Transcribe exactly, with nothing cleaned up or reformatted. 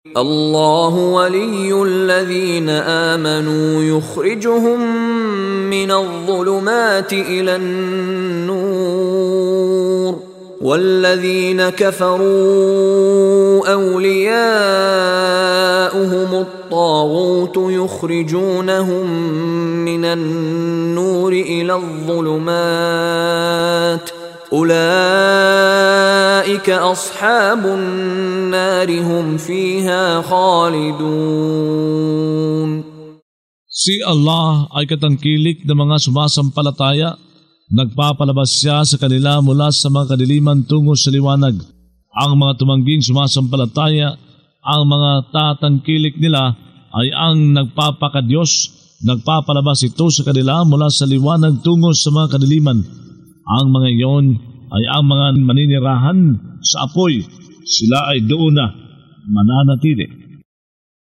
الله ولي الذين آمنوا يخرجهم من الظلمات إلى النور والذين كفروا أولياؤهم الطاغوت يخرجونهم من النور إلى الظلمات أولئك أصحاب النار هم فيها خالدون. Si Allah ay katangkilik ng mga sumasampalataya. Nagpapalabas siya sa kanila mula sa mga kadiliman tungo sa liwanag. Ang mga tumangging sumasampalataya, ang mga tatangkilik nila ay ang nagpapakadyos. Nagpapalabas ito sa kanila mula sa liwanag tungo sa mga kadiliman. Ang mga iyon ay ang mga maninirahan sa apoy. Sila ay doon na mananatili.